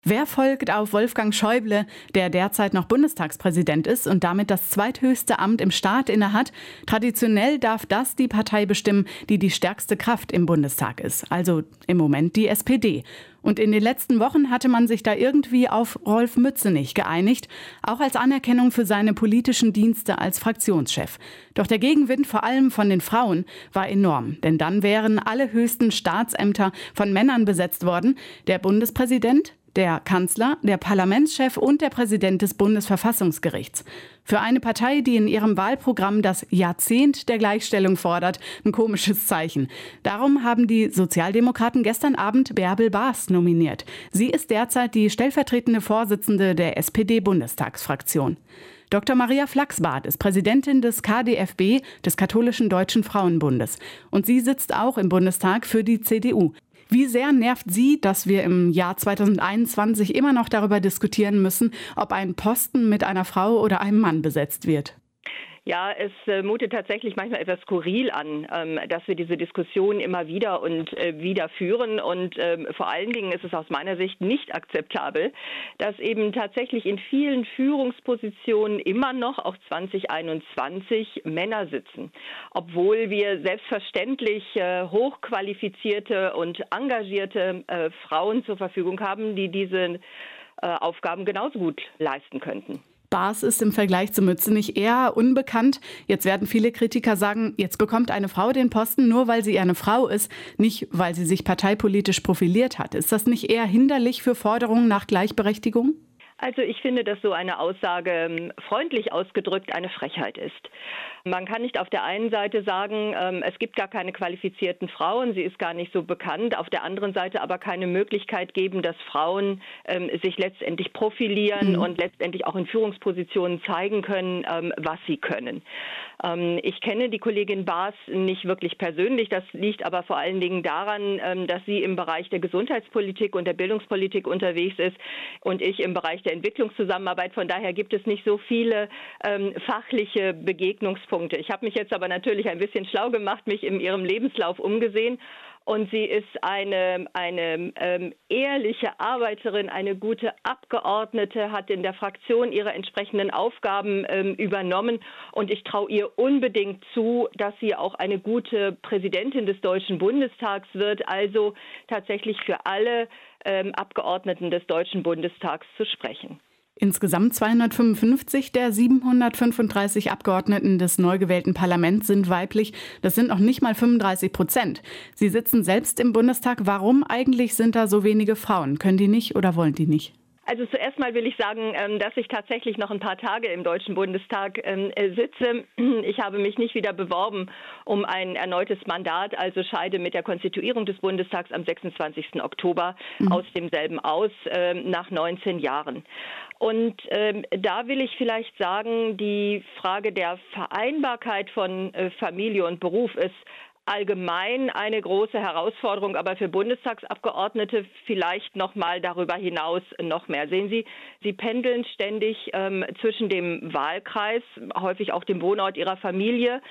Wer folgt auf Wolfgang Schäuble, der derzeit noch Bundestagspräsident ist und damit das zweithöchste Amt im Staat innehat? Traditionell darf das die Partei bestimmen, die die stärkste Kraft im Bundestag ist, also im Moment die SPD. Und in den letzten Wochen hatte man sich da irgendwie auf Rolf Mützenich geeinigt, auch als Anerkennung für seine politischen Dienste als Fraktionschef. Doch der Gegenwind, vor allem von den Frauen, war enorm, denn dann wären alle höchsten Staatsämter von Männern besetzt worden. Der Bundespräsident, der Kanzler, der Parlamentschef und der Präsident des Bundesverfassungsgerichts. Für eine Partei, die in ihrem Wahlprogramm das Jahrzehnt der Gleichstellung fordert, ein komisches Zeichen. Darum haben die Sozialdemokraten gestern Abend Bärbel Baas nominiert. Sie ist derzeit die stellvertretende Vorsitzende der SPD-Bundestagsfraktion. Dr. Maria Flachsbarth ist Präsidentin des KdFB, des Katholischen Deutschen Frauenbundes. Und sie sitzt auch im Bundestag für die CDU. Wie sehr nervt Sie, dass wir im Jahr 2021 immer noch darüber diskutieren müssen, ob ein Posten mit einer Frau oder einem Mann besetzt wird? Ja, es mutet tatsächlich manchmal etwas skurril an, dass wir diese Diskussion immer wieder und wieder führen. Und vor allen Dingen ist es aus meiner Sicht nicht akzeptabel, dass eben tatsächlich in vielen Führungspositionen immer noch, auch 2021, Männer sitzen. Obwohl wir selbstverständlich hochqualifizierte und engagierte Frauen zur Verfügung haben, die diese Aufgaben genauso gut leisten könnten. Baas ist im Vergleich zu Mützenich eher unbekannt. Jetzt werden viele Kritiker sagen, jetzt bekommt eine Frau den Posten, nur weil sie eine Frau ist, nicht weil sie sich parteipolitisch profiliert hat. Ist das nicht eher hinderlich für Forderungen nach Gleichberechtigung? Also ich finde, dass so eine Aussage freundlich ausgedrückt eine Frechheit ist. Man kann nicht auf der einen Seite sagen, es gibt gar keine qualifizierten Frauen, sie ist gar nicht so bekannt, auf der anderen Seite aber keine Möglichkeit geben, dass Frauen sich letztendlich profilieren und letztendlich auch in Führungspositionen zeigen können, was sie können. Ich kenne die Kollegin Baas nicht wirklich persönlich, das liegt aber vor allen Dingen daran, dass sie im Bereich der Gesundheitspolitik und der Bildungspolitik unterwegs ist und ich im Bereich der Entwicklungszusammenarbeit. Von daher gibt es nicht so viele fachliche Begegnungspunkte. Ich habe mich jetzt aber natürlich ein bisschen schlau gemacht, mich in ihrem Lebenslauf umgesehen. Und sie ist eine ehrliche Arbeiterin, eine gute Abgeordnete, hat in der Fraktion ihre entsprechenden Aufgaben übernommen. Und ich traue ihr unbedingt zu, dass sie auch eine gute Präsidentin des Deutschen Bundestags wird, also tatsächlich für alle Abgeordneten des Deutschen Bundestags zu sprechen. Insgesamt 255 der 735 Abgeordneten des neu gewählten Parlaments sind weiblich. Das sind noch nicht mal 35%. Sie sitzen selbst im Bundestag. Warum eigentlich sind da so wenige Frauen? Können die nicht oder wollen die nicht? Also zuerst mal will ich sagen, dass ich tatsächlich noch ein paar Tage im Deutschen Bundestag sitze. Ich habe mich nicht wieder beworben um ein erneutes Mandat, also scheide mit der Konstituierung des Bundestags am 26. Oktober aus demselben aus, nach 19 Jahren. Und da will ich vielleicht sagen, die Frage der Vereinbarkeit von Familie und Beruf ist allgemein eine große Herausforderung, aber für Bundestagsabgeordnete vielleicht noch mal darüber hinaus noch mehr. Sehen Sie, sie pendeln ständig zwischen dem Wahlkreis, häufig auch dem Wohnort ihrer Familie,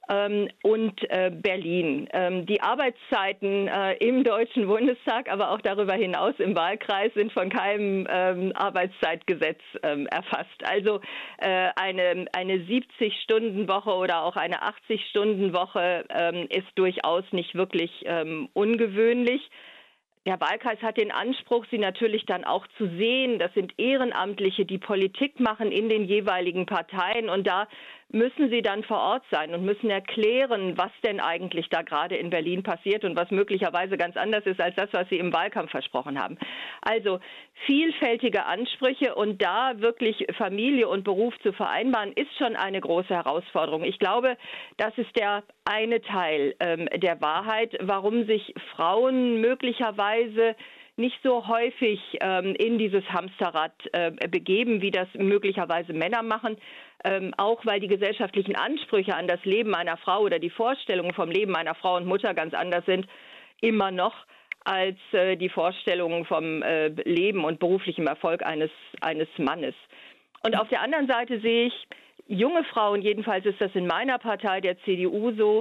und Berlin. Die Arbeitszeiten im Deutschen Bundestag, aber auch darüber hinaus im Wahlkreis sind von keinem Arbeitszeitgesetz erfasst. Also eine 70-Stunden-Woche oder auch eine 80-Stunden-Woche ist durchaus nicht wirklich ungewöhnlich. Der Wahlkreis hat den Anspruch, sie natürlich dann auch zu sehen. Das sind Ehrenamtliche, die Politik machen in den jeweiligen Parteien. Und da müssen sie dann vor Ort sein und müssen erklären, was denn eigentlich da gerade in Berlin passiert und was möglicherweise ganz anders ist als das, was sie im Wahlkampf versprochen haben. Also vielfältige Ansprüche und da wirklich Familie und Beruf zu vereinbaren, ist schon eine große Herausforderung. Ich glaube, das ist der eine Teil der Wahrheit, warum sich Frauen möglicherweise nicht so häufig in dieses Hamsterrad begeben, wie das möglicherweise Männer machen. Auch weil die gesellschaftlichen Ansprüche an das Leben einer Frau oder die Vorstellungen vom Leben einer Frau und Mutter ganz anders sind, immer noch als die Vorstellungen vom Leben und beruflichem Erfolg eines Mannes. Und auf der anderen Seite sehe ich junge Frauen, jedenfalls ist das in meiner Partei, der CDU, so,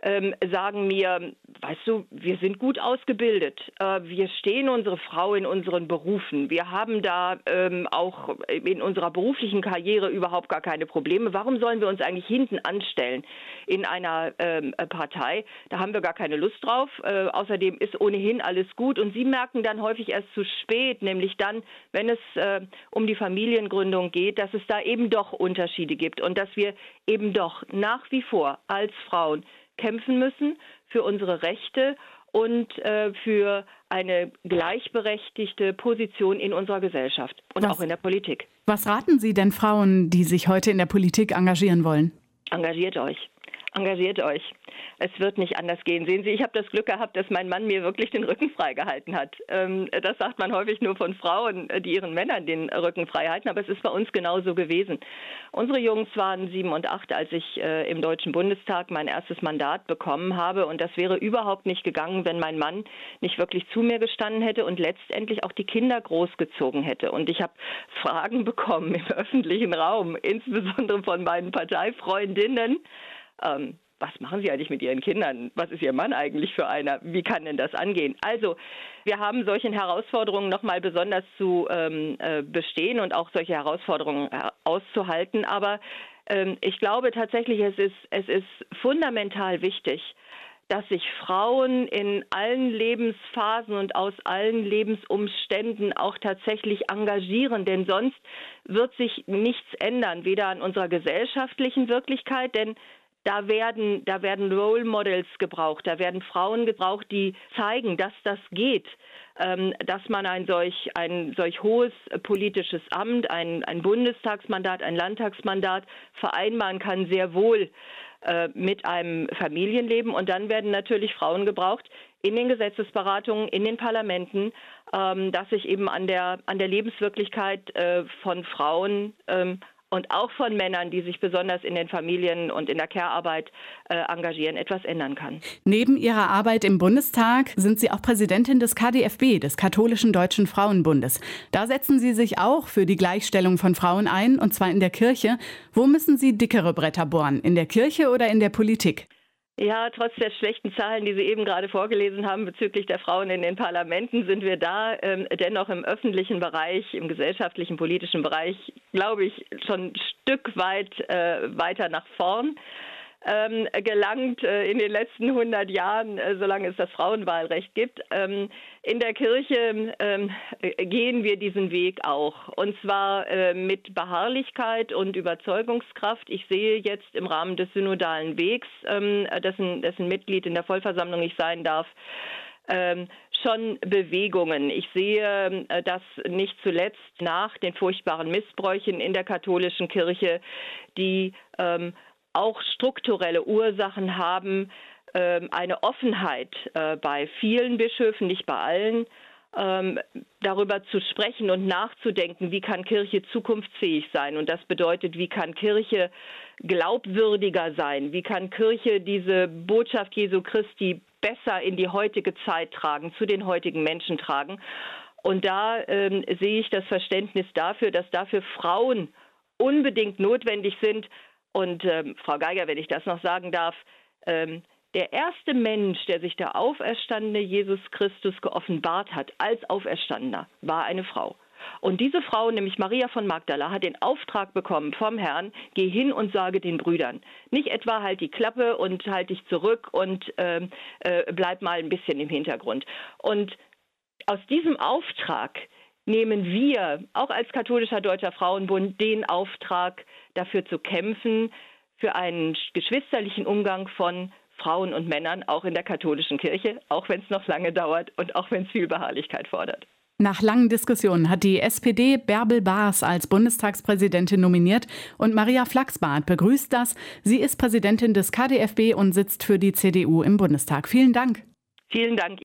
sagen mir, weißt du, wir sind gut ausgebildet. Wir stehen unsere Frau in unseren Berufen. Wir haben da auch in unserer beruflichen Karriere überhaupt gar keine Probleme. Warum sollen wir uns eigentlich hinten anstellen in einer Partei? Da haben wir gar keine Lust drauf. Außerdem ist ohnehin alles gut. Und sie merken dann häufig erst zu spät, nämlich dann, wenn es um die Familiengründung geht, dass es da eben doch Unterschiede gibt und dass wir eben doch nach wie vor als Frauen kämpfen müssen für unsere Rechte und für eine gleichberechtigte Position in unserer Gesellschaft und auch in der Politik. Was raten Sie denn Frauen, die sich heute in der Politik engagieren wollen? Engagiert euch. Engagiert euch. Es wird nicht anders gehen. Sehen Sie, ich habe das Glück gehabt, dass mein Mann mir wirklich den Rücken frei gehalten hat. Das sagt man häufig nur von Frauen, die ihren Männern den Rücken frei halten, aber es ist bei uns genauso gewesen. Unsere Jungs waren 7 und 8, als ich im Deutschen Bundestag mein erstes Mandat bekommen habe, und das wäre überhaupt nicht gegangen, wenn mein Mann nicht wirklich zu mir gestanden hätte und letztendlich auch die Kinder großgezogen hätte. Und ich habe Fragen bekommen im öffentlichen Raum, insbesondere von meinen Parteifreundinnen. Was machen Sie eigentlich mit Ihren Kindern? Was ist Ihr Mann eigentlich für einer? Wie kann denn das angehen? Also, wir haben solchen Herausforderungen nochmal besonders zu bestehen und auch solche Herausforderungen auszuhalten. Aber ich glaube tatsächlich, es ist fundamental wichtig, dass sich Frauen in allen Lebensphasen und aus allen Lebensumständen auch tatsächlich engagieren. Denn sonst wird sich nichts ändern, weder an unserer gesellschaftlichen Wirklichkeit, denn da werden Role Models gebraucht, da werden Frauen gebraucht, die zeigen, dass das geht, dass man ein solch hohes politisches Amt, ein Bundestagsmandat, ein Landtagsmandat vereinbaren kann, sehr wohl mit einem Familienleben. Und dann werden natürlich Frauen gebraucht in den Gesetzesberatungen, in den Parlamenten, dass sich eben an der Lebenswirklichkeit von Frauen und auch von Männern, die sich besonders in den Familien und in der Care-Arbeit engagieren, etwas ändern kann. Neben Ihrer Arbeit im Bundestag sind Sie auch Präsidentin des KdFB, des Katholischen Deutschen Frauenbundes. Da setzen Sie sich auch für die Gleichstellung von Frauen ein, und zwar in der Kirche. Wo müssen Sie dickere Bretter bohren? In der Kirche oder in der Politik? Ja, trotz der schlechten Zahlen, die Sie eben gerade vorgelesen haben bezüglich der Frauen in den Parlamenten, sind wir da dennoch im öffentlichen Bereich, im gesellschaftlichen, politischen Bereich, glaube ich, schon ein Stück weit weiter nach vorn gelangt in den letzten 100 Jahren, solange es das Frauenwahlrecht gibt. In der Kirche gehen wir diesen Weg auch, und zwar mit Beharrlichkeit und Überzeugungskraft. Ich sehe jetzt im Rahmen des synodalen Wegs, dessen Mitglied in der Vollversammlung ich sein darf, schon Bewegungen. Ich sehe, dass nicht zuletzt nach den furchtbaren Missbräuchen in der katholischen Kirche, die auch strukturelle Ursachen haben, eine Offenheit bei vielen Bischöfen, nicht bei allen, darüber zu sprechen und nachzudenken, wie kann Kirche zukunftsfähig sein. Und das bedeutet, wie kann Kirche glaubwürdiger sein, wie kann Kirche diese Botschaft Jesu Christi besser in die heutige Zeit tragen, zu den heutigen Menschen tragen. Und da sehe ich das Verständnis dafür, dass dafür Frauen unbedingt notwendig sind. Und Frau Geiger, wenn ich das noch sagen darf, der erste Mensch, der sich der auferstandene Jesus Christus geoffenbart hat als Auferstandener, war eine Frau. Und diese Frau, nämlich Maria von Magdala, hat den Auftrag bekommen vom Herrn: Geh hin und sage den Brüdern. Nicht etwa halt die Klappe und halt dich zurück und bleib mal ein bisschen im Hintergrund. Und aus diesem Auftrag nehmen wir, auch als Katholischer Deutscher Frauenbund, den Auftrag, dafür zu kämpfen, für einen geschwisterlichen Umgang von Frauen und Männern, auch in der katholischen Kirche, auch wenn es noch lange dauert und auch wenn es viel Beharrlichkeit fordert. Nach langen Diskussionen hat die SPD Bärbel Baas als Bundestagspräsidentin nominiert, und Maria Flachsbarth begrüßt das. Sie ist Präsidentin des KdFB und sitzt für die CDU im Bundestag. Vielen Dank. Vielen Dank.